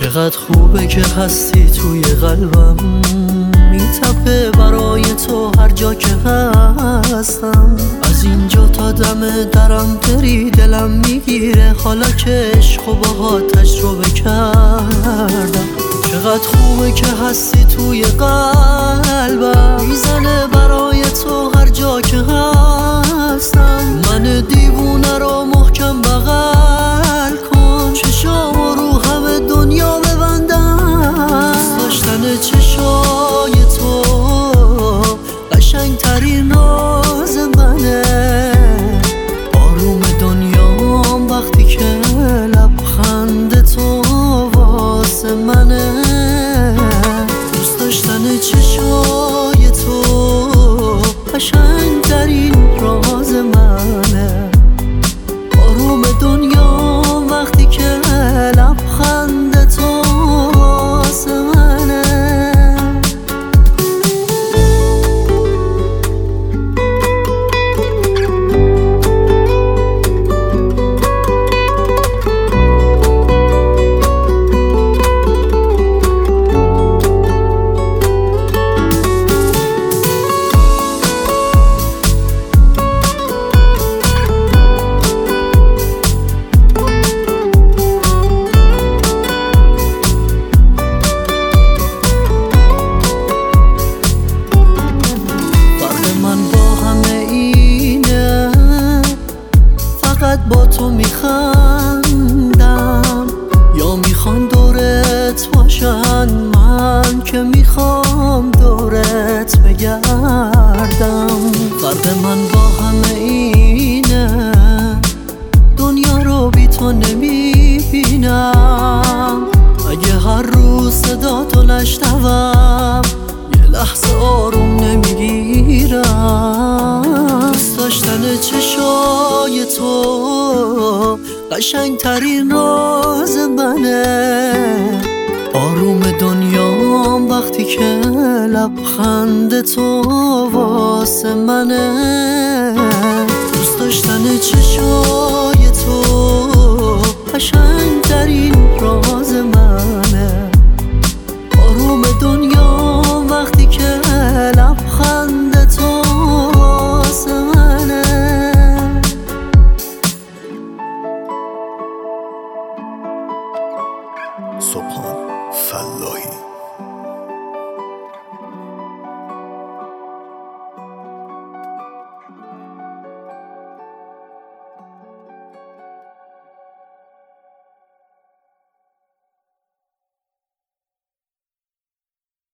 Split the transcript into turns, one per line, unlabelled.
چقدر خوبه که هستی توی قلبم، میتپه برای تو هر جا که هستم. از اینجا تا دم درم بری دلم میگیره، حالا که عشق و باها تجربه کردم. چقدر خوبه که هستی توی قلبم، میزنه برای تو هر جا که هستم. من دیوونه رو محکم بغل کن، چشام رو همه دنیا ببندم. داشتن چشای تو قشنگترین راز منه، آروم دنیام وقتی که لبخند تو واسه منه. دوست داشتن چشای تو قشنگترین راز منه، آروم دنیام وقتی که لبخند تو واسه منه. با تو میخندم یا میخوان دورت باشن، من که میخوام دورت بگردم. فرق من با همه اینه، دنیا رو بی تو نمیبینم. اگه هر روز صدا تو نشنوم یه لحظه آروم نمیگیرم. دوست داشتن چشای تو قشنگترین راز منه، آروم دنیام وقتی که لبخند تو واسه منه. دوست داشتن چشای تو قشنگترین راز منه، آروم دنیام وقتی که لبخند تو واسه منه.
سبحان فلاحی